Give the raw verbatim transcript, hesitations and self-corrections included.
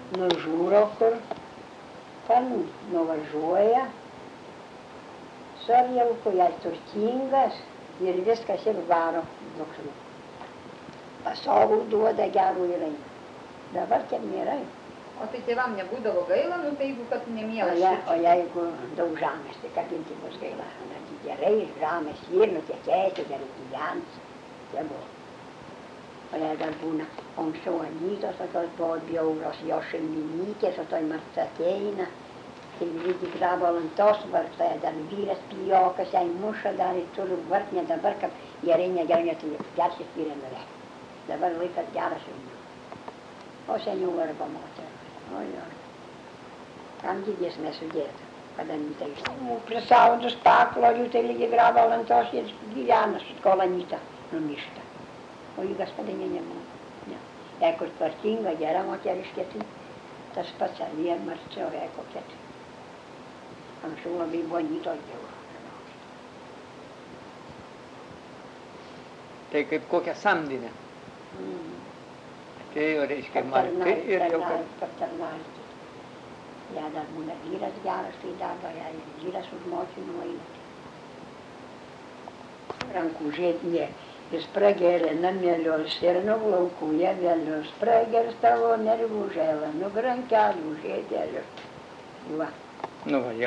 nužiūro kur, ten nuvažiuoja, sarjauku, jai turtingas ir viskas ir varo dukru. Pasovų duoda gerų ir eina. Dabar tiek nėra. O tai tėvam nebūdavo gaila, nu tai jeigu kad nemielas O, je, o jeigu daug žemės, tai kabinti bus gaila. Gerai, žemės ir nutekėti, gerai gyvens. Tai buvo. O jei dar būna anksčiau anytos, tokios buvo bjauros, jo šeimininkės, o toj marta ateina, tai lygi grabo lantos vartoja, dar vyras pijokas, jai muša, dar ir turi vart, ne dabar, kad gerai, negerai, net gersis vyrė nuvek. Dabar laikas geras jaunių. O seniau varba moterų. Oi, oi. Kam didės nesudėta, kada Anyta išstumų. Prisaudus paklorių, tai lygi grabo lantos ir gyvena su kolanyta numišta. O jų gaspadinė nebuvo. Ne. Jei kur tvarkinga, gera moteriškė, tai tas pats ar vien marčiau, jei kokia tai. Anksčiau labai buvo Anytos dievo. Tai kaip kokią samdinę. Mm. Atėjo, reiškia, markai ir jau kad... Patarnaitė. Ja dar būna vyras geras, tai darbą, ja ir vyras už motinų eina. Rankų žiedinė, jis prageria namelius ir nuglaukuja vėlius, pragers tavo nervų žėlą, nugrankelių žiedelius. Va. Nu va,